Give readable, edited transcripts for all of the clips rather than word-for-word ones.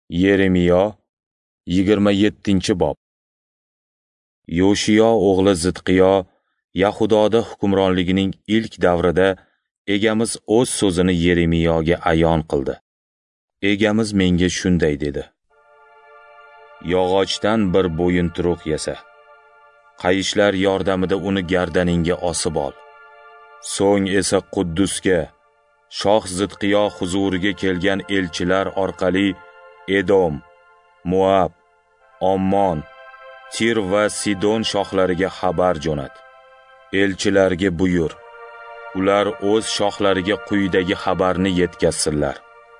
Yeremiyo 27-bob. Yoshiyo o'g'li Zidqiyo Yahudoda hukmronligining ilk davrida egamiz o'z so'zini Yeremiyoga ayon qildi. Egamiz menga shunday dedi: Yog'ochdan bir bo'yinturuq yasa, qayishlar yordamida uni gardaningga osib ol. So'ng esa Quddusga, shoh Zidqiyo huzuriga kelgan elchilar orqali Edom, Moab, Ommon, Tir va Sidon shohlariga xabar jo'nat. Elchilarga buyur, ular o'z shohlariga quyidagi xabarni yetkazsinlar.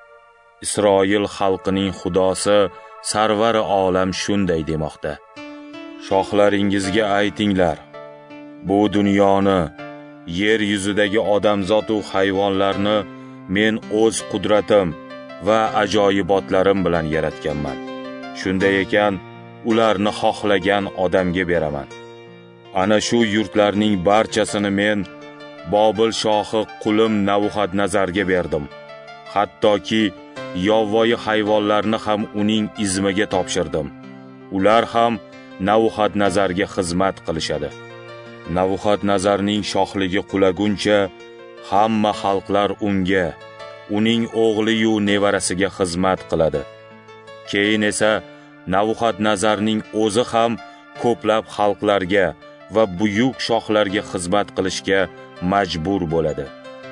Isroil xalqining Xudosi Sarvari olam shunday demoqda: Shohlaringizga aytinglar, bu dunyoni, yer yuzidagi odamzod va hayvonlarni men o'z qudratim va ajoyibotlarim bilan yaratganman. Shunday ekan, ularni xohlagan odamga beraman. Ana shu yurtlarning barchasini men Bobil shohi qulim Navuxadnazarga berdim. Hattoki yovvoyi hayvonlarni ham uning izmiga topshirdim. Ular ham Navuxadnazarga xizmat qilishadi. Navuxadnazarning shohligi qulaguncha hamma xalqlar unga, uning o'g'li-yu nevarasiga xizmat qiladi. Keyin esa Navuxadnazarning o'zi ham ko'plab xalqlarga va buyuk shohlarga xizmat qilishga majbur bo'ladi.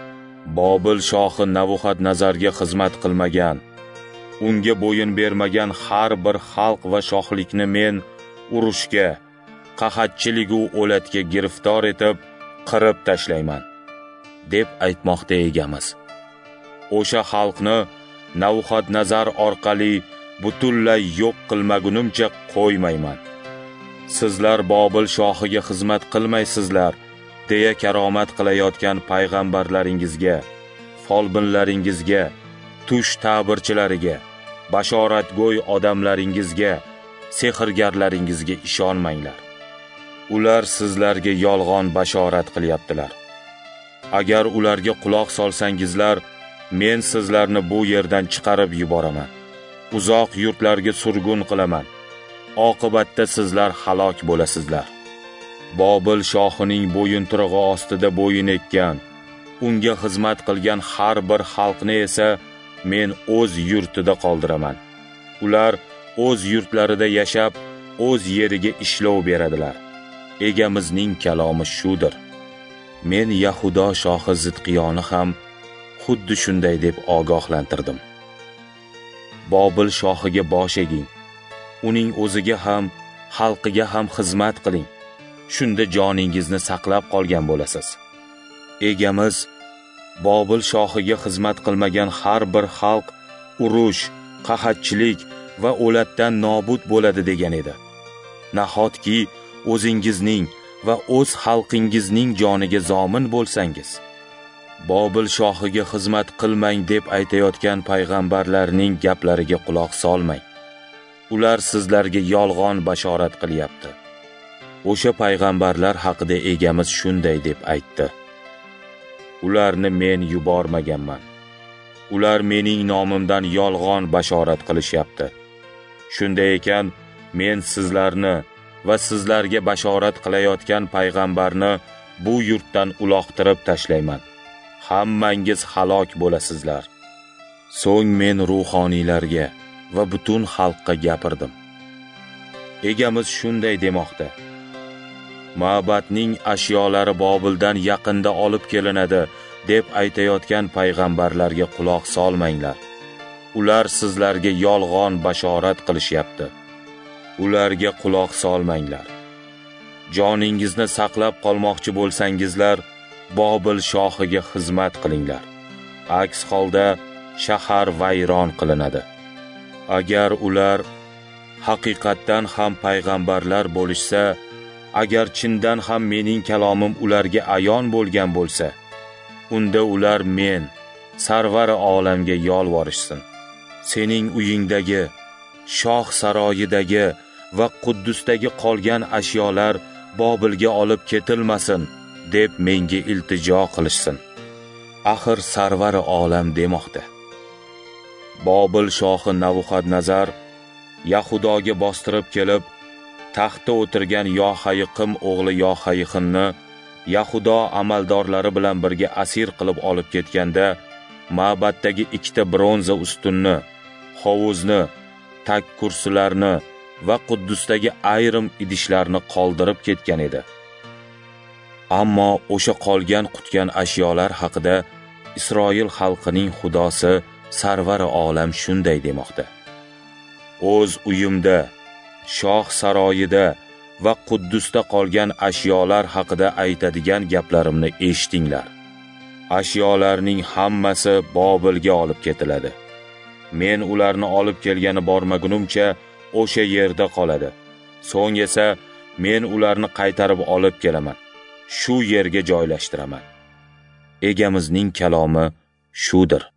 Bobil shohi Navuxadnazarga xizmat qilmagan, unga bo'yin bermagan har bir xalq va shohlikni men urushga, qahatchilik va o'latga giriftor etib, qirib tashlayman, deb aytmoqda egamiz. O'sha xalqni Navuxadnazar orqali butunlay yo'q qilmagunimcha qo'ymayman. Sizlar Bobil shohiga xizmat qilmaysizlar, deya karomat qilayotgan payg'ambarlaringizga, folbinlaringizga, tush ta'birchilariga, bashoratgo'y odamlaringizga, sehrgarlaringizga ishonmanglar. Ular sizlarga yolg'on bashorat qilyaptilar. Agar ularga quloq solsangizlar, men sizlarni bu yerdan chiqarib yuboraman. Uzoq yurtlarga surgun qilaman. Oqibatda sizlar halok bo'lasizlar. Bobil shohining bo'yinturug'i ostida bo'yin ekkan, unga xizmat qilgan har bir xalqni esa men o'z yurtida qoldiraman. Ular o'z yurtlarida yashab, o'z yeriga ishlov beradilar. Egamizning kalomi shudir. Men Yahudo shohi Zidqiyoni ham xuddi shunday deb ogohlantirdim. Bobil shohiga bosh eging, uning o'ziga ham, xalqiga ham xizmat qiling. Shunda joningizni saqlab qolgan bo'lasiz. Egamiz Bobil shohiga xizmat qilmagan har bir xalq urush, qahatchilik va o'latdan nobud bo'ladi degan edi. Nahotki o'zingizning va o'z xalqingizning joniga zomin bo'lsangiz, Bobil shohiga xizmat qilmang deb aytayotgan payg'ambarlarning gaplariga quloq solmang. Ular sizlarga yolg'on bashorat qilyapti. O'sha payg'ambarlar haqida egamiz shunday deb aytdi: Ularni men yubormaganman. Ular mening nomimdan yolg'on bashorat qilishyapti. Shunday ekan, men sizlarni va sizlarga bashorat qilayotgan payg'ambarni bu yurtdan uloqtirib tashlayman. Hammangiz halok bo'lasizlar. So'ng men ruhoniylarga va butun xalqqa gapirdim. Egamiz shunday demoqda: Ma'batning ashyolari Bobildan yaqinda olib kelinadi deb aytayotgan payg'ambarlarga quloq solmanglar. Ular sizlarga yolg'on bashorat qilishyapti. Ularga quloq solmanglar. Joningizni saqlab qolmoqchi bo'lsangizlar, Bobil shohiga xizmat qilinglar. Aks holda shahar vayron qilinadi. Agar ular haqiqatdan ham payg'ambarlar bo'lishsa, agar chindan ham mening kalomim ularga ayon bo'lgan bo'lsa, unda ular men, Sarvari olamga yolvorishsin. Sening uyingdagi, shoh saroyidagi va Quddusdagi qolgan ashyolar Bobilga olib ketilmasin deb menga iltijo qilishsin. Axir Sarvari olam demoqda: Bobil shohi Navbuxadnazar Yahudoga bostirib kelib, taxtda o'tirgan Yohayiqim o'g'li Yohayiqinni Yahudo amaldorlari bilan birga asir qilib olib ketganda, ma'baddagi 2 bronza ustunni, hovuzni, tag kursilarni va Quddusdagi ayrim idishlarni qoldirib ketgan edi. Ammo o'sha qolgan qutgan ashyolar haqida Isroil xalqining Xudosi Sarvari olam shunday demoqda: o'z uyimda, shoh saroyida va Quddusda qolgan ashyolar haqida aytadigan gaplarimni eshitinglar. Ashyolarning hammasi Bobilga olib ketiladi. Men ularni olib kelgani bormagunimcha o'sha yerda qoladi. So'ng esa men ularni qaytarib olib kelaman. Shu yerga joylashtiraman. Egamizning kalomi shudir.